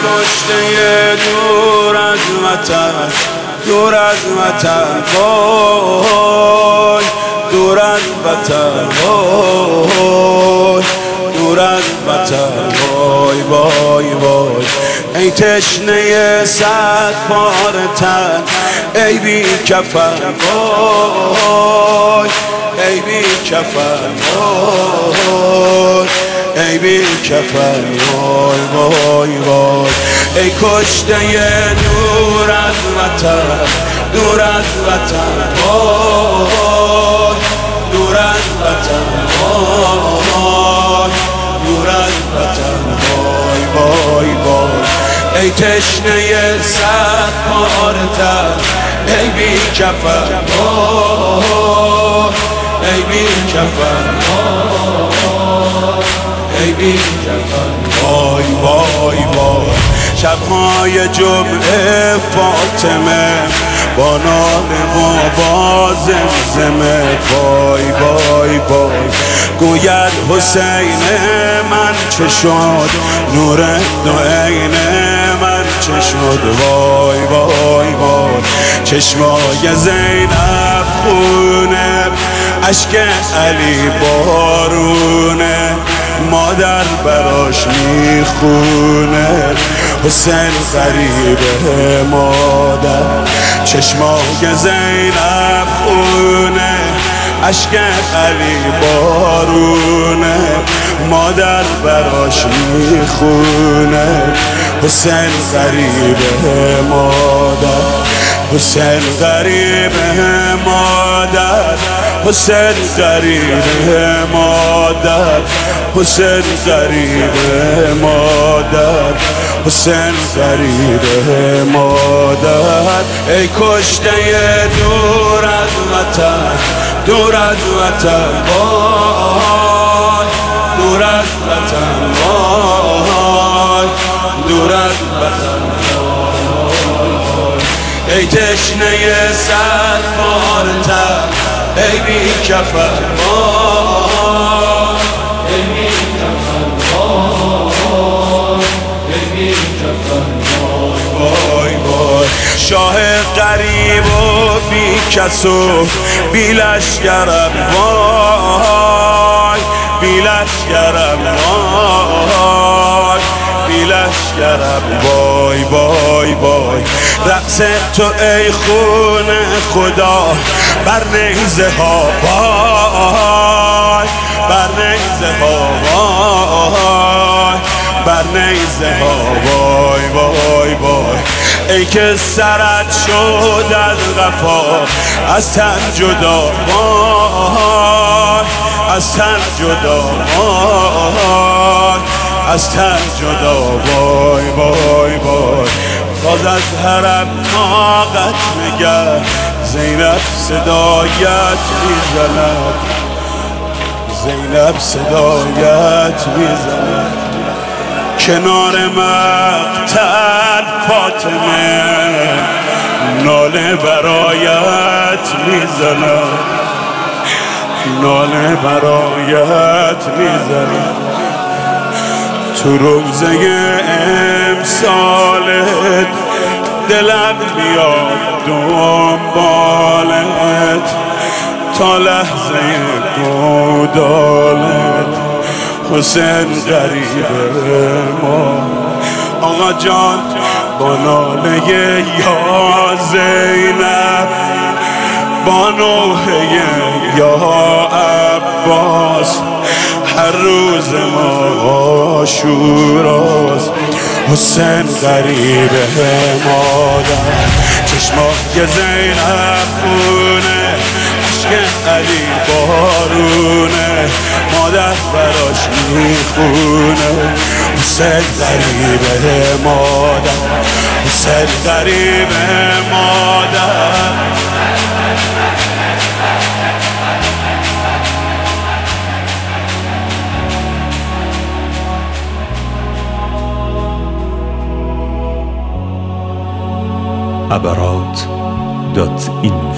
کشته دور از وطن، دور از وطن وای، دور از وطن وای، دور از وطن وای وای وای. ای تشنه صد پاره تن، ای بی کفن وای، ای بی کفن وای، ای بی کفن وای وای وای. ای کشته دور از وطن، دور از وطن وای، دور از وطن وای، دور از وطن وای وای وای. ای تشنه صد پاره تن، ای بی کفن وای، ای بی کفن وای، ای بی کفن وای وای وای. شب‌های جمعه فاطمه با ناله و با زمزمه وای وای وای. گوید حسین من چه شد، نور دو عین من چه شد وای وای وای. چشمای زینب خونه، اشک علی بارونه، مادر براش میخونه. حسین غریبه مادر، چشمای زینب خونه، اشک علی بارونه، مادر براش میخونه. حسین غریبه مادر، حسین غریبه مادر، حسین غریبه مادر، حسین غریبه مادر، حسین غریبه مادر. ای کشته دور از وطن، دور از وطن وای، دور از وطن وای، دور از وطن وای. ای تشنه صد پاره تن، ای بی کفن وای، ای بی کفن وای، ای بی کفن وای وای. شاه غریب و بی کس و بی لشکرم وای، بی لشکرم وای، بی لشکرم وای وای وای. رقص تو ای خون خدا بر نیزه ها وای، بر نیزه ها وای، بر نیزه ها وای وای وای. ای که سرت شد از قفا از تن جدا وای، از تن جدا وای، از تن جدا وای وای وای. باز از حرم طاقت نگر، زینب صدایت میزند، زینب صدایت میزند. کنار مقتل فاطمه ناله برایت میزند، ناله برایت میزند. تو روزه امسالت دلم میاد دنبالت، تا لحظه گودالت. حسین غریبه ما آقا جان با ناله یا زینب، با نوحه یا عباس، هر روز ما عاشوراست. حسین غریبه مادر، چشمای زینب خونه، اشک علی بارونه، مادر براش میخونه. حسین غریبه مادر، حسین غریبه مادر. abarat.in